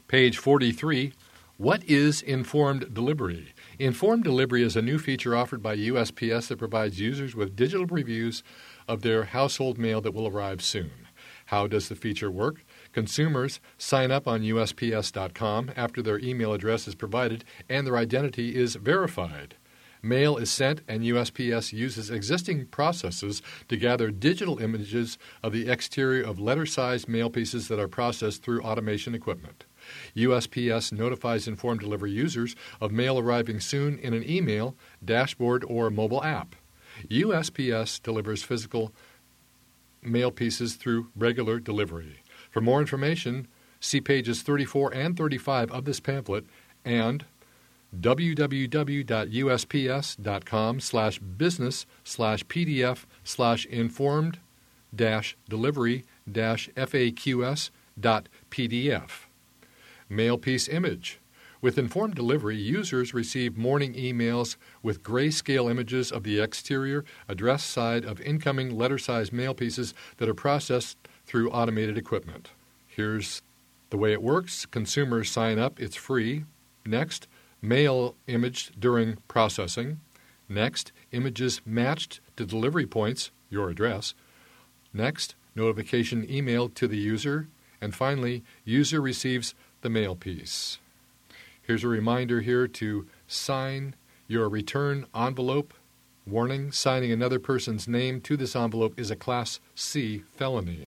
Page 43. What is informed delivery? Informed delivery is a new feature offered by USPS that provides users with digital previews of their household mail that will arrive soon. How does the feature work? Consumers sign up on USPS.com after their email address is provided and their identity is verified. Mail is sent, and USPS uses existing processes to gather digital images of the exterior of letter-sized mail pieces that are processed through automation equipment. USPS notifies informed delivery users of mail arriving soon in an email, dashboard, or mobile app. USPS delivers physical mail pieces through regular delivery. For more information, see pages 34 and 35 of this pamphlet and www.usps.com/business/pdf/informed-delivery-faqs.pdf. Mail piece image. With informed delivery, users receive morning emails with grayscale images of the exterior, address side of incoming letter-sized mail pieces that are processed through automated equipment. Here's the way it works. Consumers sign up. It's free. Next, mail imaged during processing. Next, images matched to delivery points, your address. Next, notification emailed to the user. And finally, user receives the mail piece. Here's a reminder here to sign your return envelope. Warning, signing another person's name to this envelope is a Class C felony.